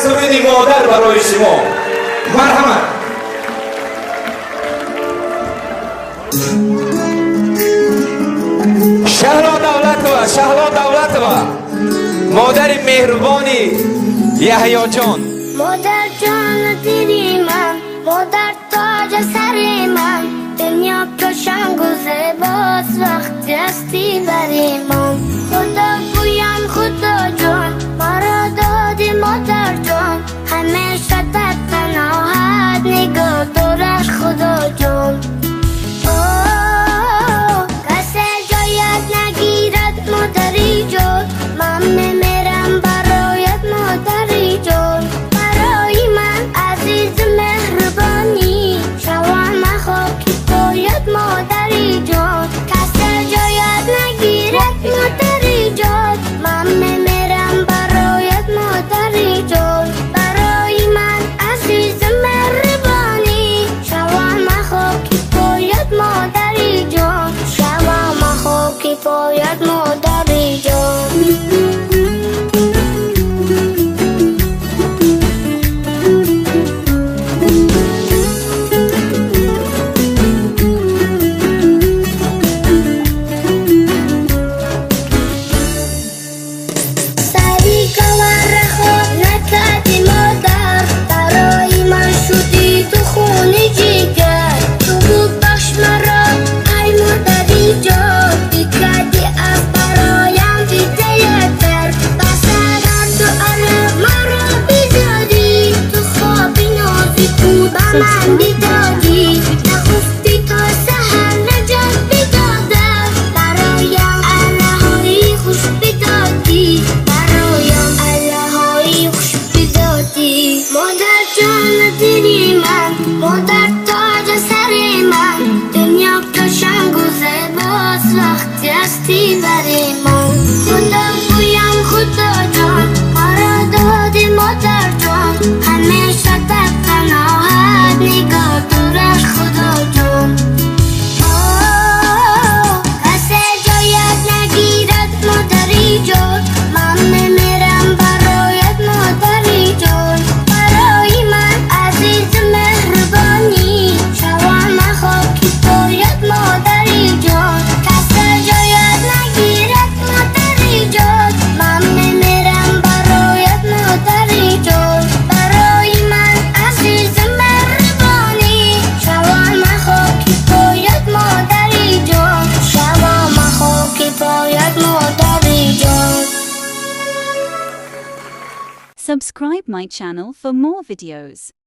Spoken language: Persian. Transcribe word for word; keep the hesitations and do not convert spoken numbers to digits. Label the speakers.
Speaker 1: حسودی مادر برای شما. مرحمت. شهلا دولتова شهلا دولتова مادر مهربانی یحیی جان.
Speaker 2: مادر جان دیدی من، مادر تاج سر من، دنیا روشن و زیباست وقتی هستی بری من. خدا گویم خدا جان مرا دادی مادر جان، همیشه در پناهت نگاه دارش خدا جان. کسی جایت نگیرد مادری جان، من میمیرم برایت مادری جان. برای من عزیز مهربانی شوم خاکی پایت مادری جان. کسی جایت نگیرد مادری جان، من میمیرم برایت مادری جان. برای من عزیز مهربانی شوم خاکی پایت مادری جان. شوم خاکی پایت مادری جان. من بیدادی نخفتی تا سحر نجات بیدادم. برایم اللهایی خوش بیدادی، برایم اللهایی خوش بیدادی. مادر جان دیدی من، مادر تاج سر من، دنیا روشن و زیباست وقتی هستی بری من. خدا گویم خدا جان مرا دادی مادر جان، همیشه در پناهت نگاه دارش خدا جان. کسی جایت نگیرد مادری جان، من میمیرم برایت مادری جان. برای من عزیز مهربانی شوم خاکی پایت مادری جان. کسی جایت نگیرد مادری جان، من میمیرم برایت مادری جان. برای من عزیز مهربانی شوم خاکی پایت مادری جان. شوم خاکی پایت مادری جان.
Speaker 3: Subscribe my channel for more videos.